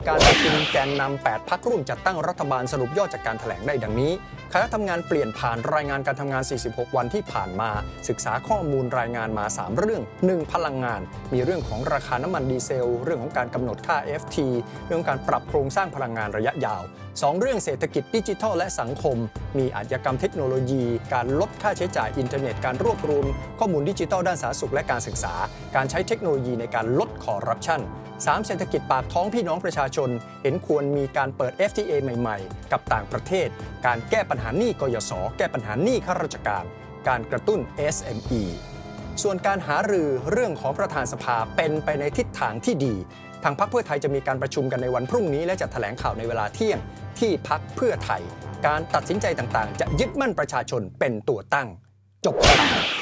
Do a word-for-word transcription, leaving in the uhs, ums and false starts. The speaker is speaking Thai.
การประชุมแกนนำแปดพรรคร่วมจัดตั้งรัฐบาลสรุปยอดจากการแถลงได้ดังนี้คณะทำงานเปลี่ยนผ่านรายงานการทำงานสี่สิบหกวันที่ผ่านมาศึกษาข้อมูลรายงานมาสามเรื่องหนึ่งพลังงานมีเรื่องของราคาน้ำมันดีเซลเรื่องของการกำหนดค่า เอฟ ที เรื่องการปรับโครงสร้างพลังงานระยะยาวสองเรื่องเศรษฐกิจดิจิทัลและสังคมมีอาชญากรรมเทคโนโลยีการลดค่าใช้จ่ายอินเทอร์เน็ตการรวบรวมข้อมูลดิจิทัลด้านสาธารณสุขและการศึกษาการใช้เทคโนโลยีในการลดคอร์รัปชันสามเศรษฐกิจปากท้องพี่น้องประชาชนเห็นควรมีการเปิด เอฟ ที เอ ใหม่ๆกับต่างประเทศการแก้ปัญหาหนี้กยศแก้ปัญหาหนี้ข้าราชการการกระตุ้น เอส เอ็ม อี ส่วนการหารือเรื่องของประธานสภาเป็นไปในทิศทางที่ดีทางพรรคเพื่อไทยจะมีการประชุมกันในวันพรุ่งนี้และจะแถลงข่าวในเวลาเที่ยงที่พรรคเพื่อไทยการตัดสินใจต่างๆจะยึดมั่นประชาชนเป็นตัวตั้งจบข่าว